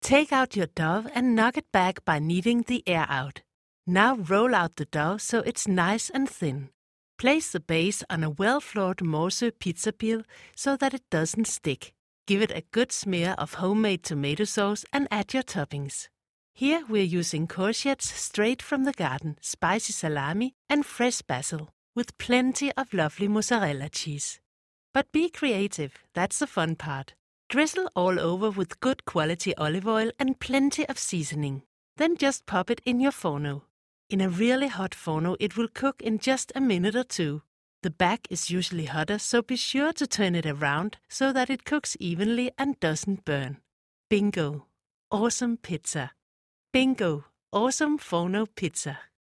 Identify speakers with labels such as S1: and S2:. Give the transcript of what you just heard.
S1: Take out your dough and knock it back by kneading the air out. Now roll out the dough so it's nice and thin. Place the base on a well-floored Morse pizza peel so that it doesn't stick. Give it a good smear of homemade tomato sauce and add your toppings. Here we're using courgettes straight from the garden, spicy salami, and fresh basil, with plenty of lovely mozzarella cheese. But be creative, that's the fun part. Drizzle all over with good quality olive oil and plenty of seasoning. Then just pop it in your forno. In a really hot forno, it will cook in just a minute or two. The back is usually hotter, so be sure to turn it around so that it cooks evenly and doesn't burn. Bingo! Awesome pizza! Bingo! Awesome forno pizza!